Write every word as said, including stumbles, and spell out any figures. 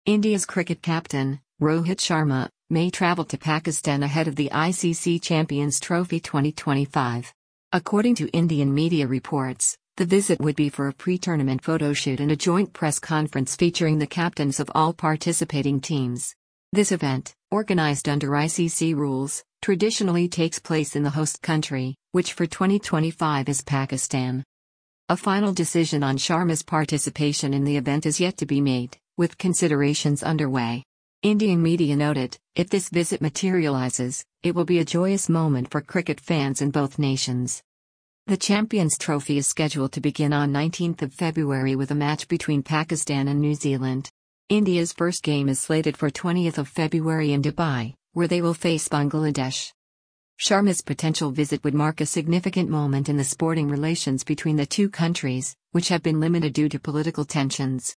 India's cricket captain, Rohit Sharma, may travel to Pakistan ahead of the I C C Champions Trophy twenty twenty-five. According to Indian media reports, the visit would be for a pre-tournament photo shoot and a joint press conference featuring the captains of all participating teams. This event, organized under I C C rules, traditionally takes place in the host country, which for twenty twenty-five is Pakistan. A final decision on Sharma's participation in the event is yet to be made, with considerations underway. Indian media noted, if this visit materializes, it will be a joyous moment for cricket fans in both nations. The Champions Trophy is scheduled to begin on nineteenth of February with a match between Pakistan and New Zealand. India's first game is slated for twentieth of February in Dubai, where they will face Bangladesh. Sharma's potential visit would mark a significant moment in the sporting relations between the two countries, which have been limited due to political tensions.